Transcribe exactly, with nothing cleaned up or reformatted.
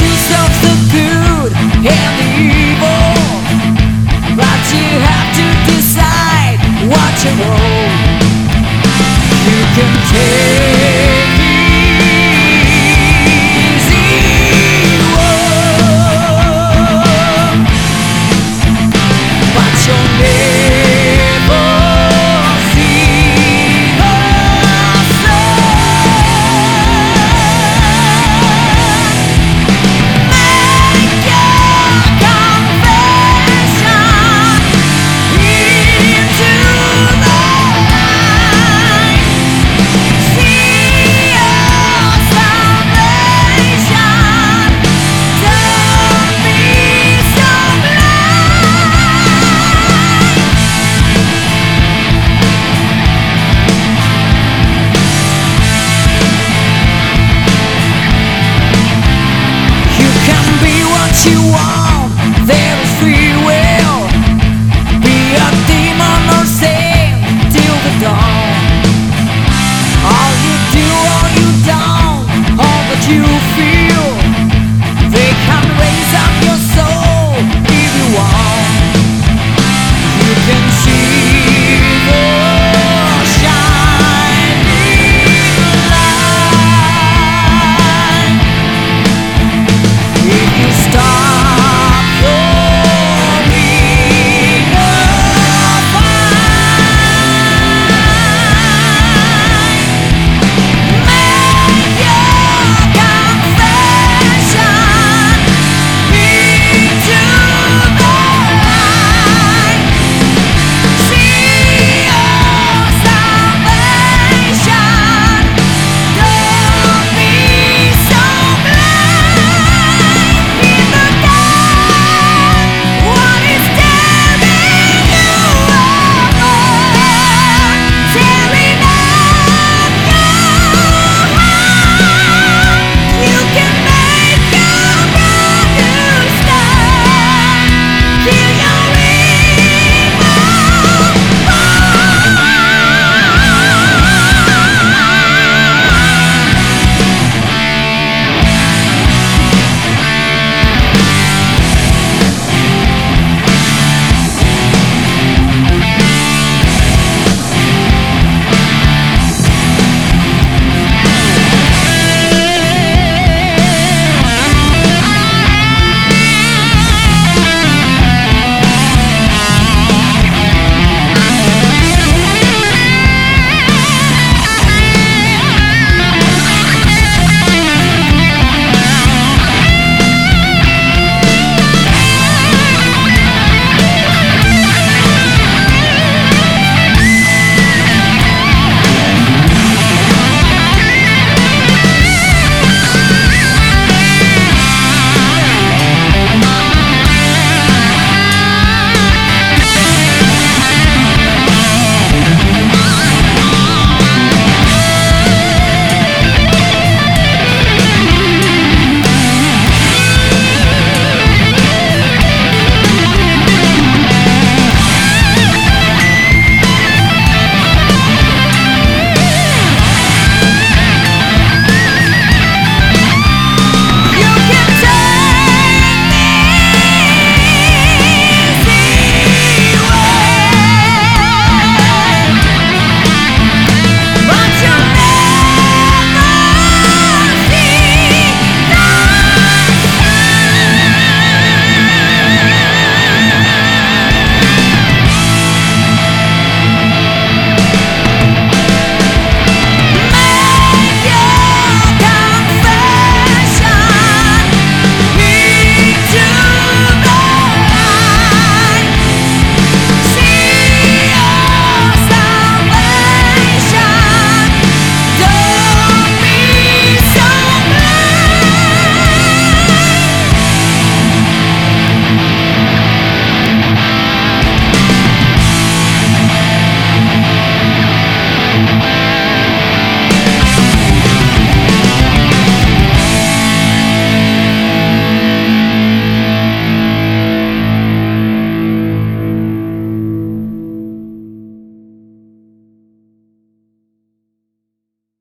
choose of the good and the evil, but you have to decide what you want. You can take it easy, whoa, but you'll never see the sun. Make your confession into the light. See your salvation. Don't be so You can be what you want, there is free will. Be a demon or saint till the dawn. All you do or you don't, all that you